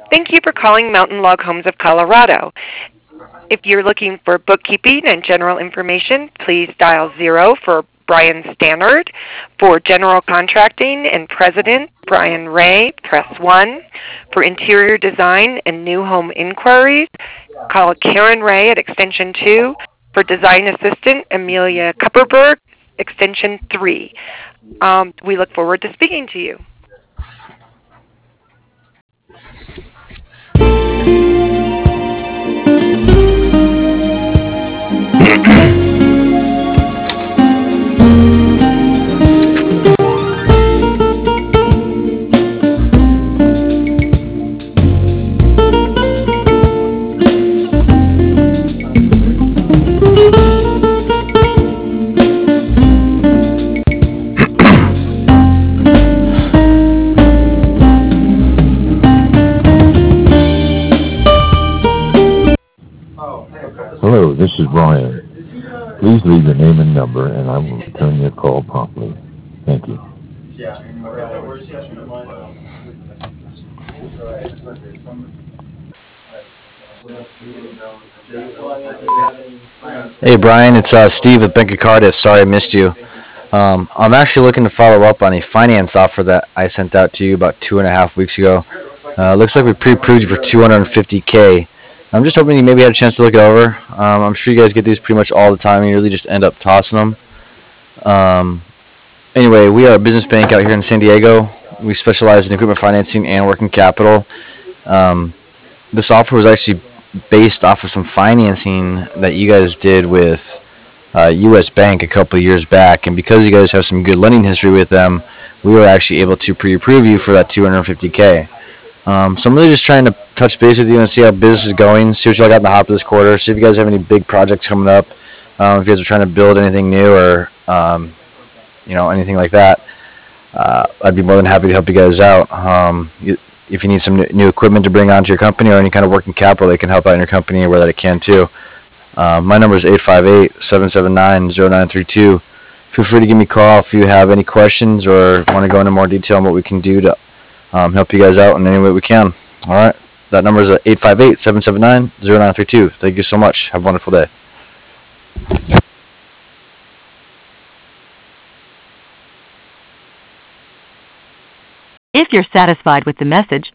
Thank you for calling Mountain Log Homes of Colorado. If you're looking for bookkeeping and general information, please dial 0 for Brian Stannard. For general contracting and president, Brian Ray, press 1. For interior design and new home inquiries, call Karen Ray at extension 2. For design assistant, Amelia Kupperberg, extension 3. We look forward to speaking to you. Hello, this is Brian. Please leave your name and number, and I will return your call promptly. Thank you. Hey Brian, it's Steve with Bank of Cardiff. Sorry I missed you. I'm actually looking to follow up on a finance offer that I sent out to you about 2.5 weeks ago. Looks like we pre-approved you for 250K. I'm just hoping you maybe had a chance to look it over. I'm sure you guys get these pretty much all the time and you really just end up tossing them. Um, anyway, we are a business bank out here in San Diego. We specialize in equipment financing and working capital. Um, this offer was actually based off of some financing that you guys did with U.S. Bank a couple of years back, and because you guys have some good lending history with them, we were actually able to pre-approve you for that 250K. So I'm really just trying to touch base with you and see how business is going, see what y'all got in the hopper this quarter, see if you guys have any big projects coming up, if you guys are trying to build anything new or anything like that. I'd be more than happy to help you guys out. If you need some new equipment to bring onto your company or any kind of working capital that can help out in your company where that it can too. My number is 858-779-0932. Feel free to give me a call if you have any questions or want to go into more detail on what we can do to help you guys out in any way we can. All right. That number is 858-779-0932. Thank you so much. Have a wonderful day. If you're satisfied with the message,